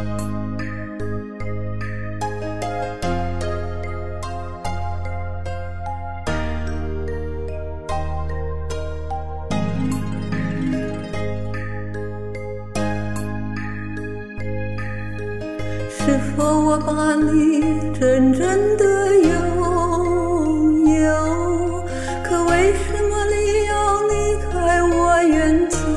是否我把你真正的拥有？可为什么你要离开我远走？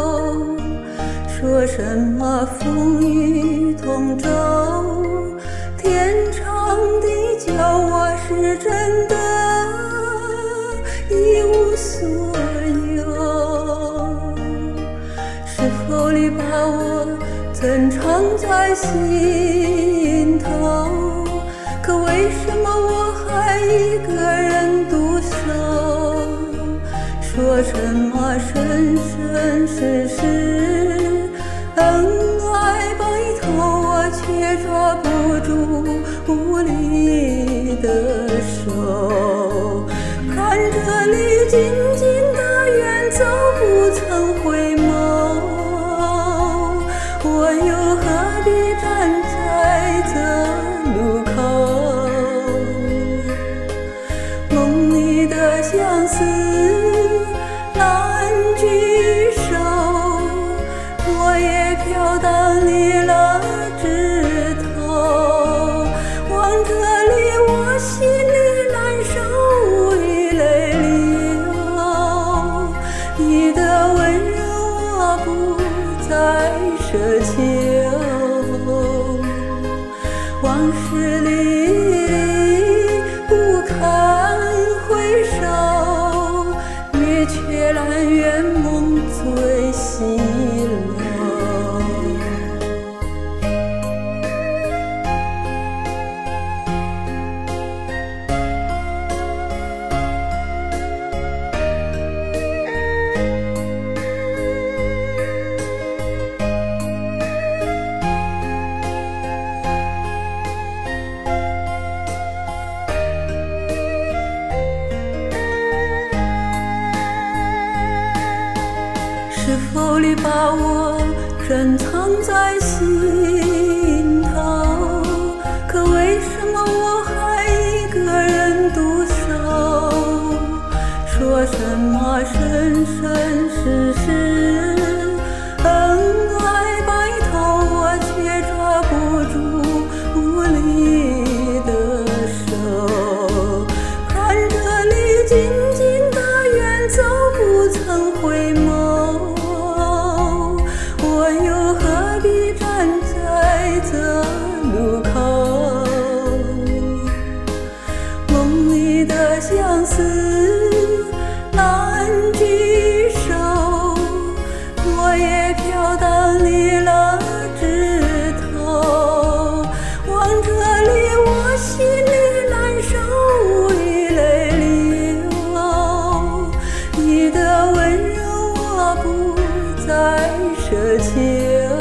说什么风雨同舟，天长地久，我是真的一无所有。是否你把我珍藏在心头？可为什么我还一个人独守？说什么生生世世恩爱白头，我却抓不住无力的手。看着你静静的远走，不曾回眸，我又何必站在这路口？梦里的相思难聚首，落叶飘荡离了枝头。望着你，我心里难受，无语泪流。你的温柔我不再奢求，往事里不堪回首，月缺蓝圆梦最西楼。是否你把我珍藏在心头？可为什么我还一个人独守？说什么生生世世恩爱白头，我却抓不住无力的手。看着你静静的远走，不曾回眸，我又何必站在这路口？梦里的相思难聚首，落叶飘荡离了枝头。望着你，我心里难受，无语泪流。你的温柔我不再奢求，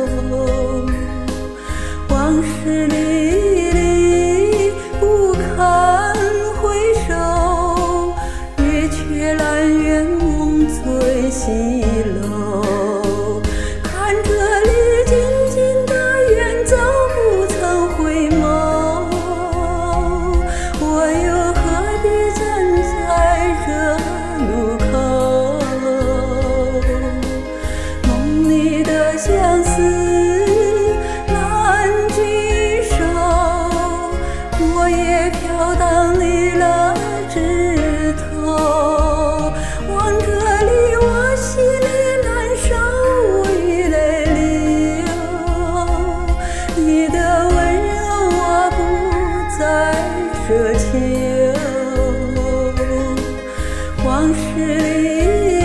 往事里不堪回首，月缺蓝圆梦最西楼。看着你静静的远走，不曾回眸，我又何必站在这路口？梦里的相思难聚首，落叶飘荡离了枝头。望着你，我心里难受，无语泪流。你的温柔我不再奢求，往事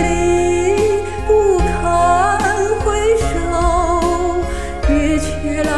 里不堪回首，月缺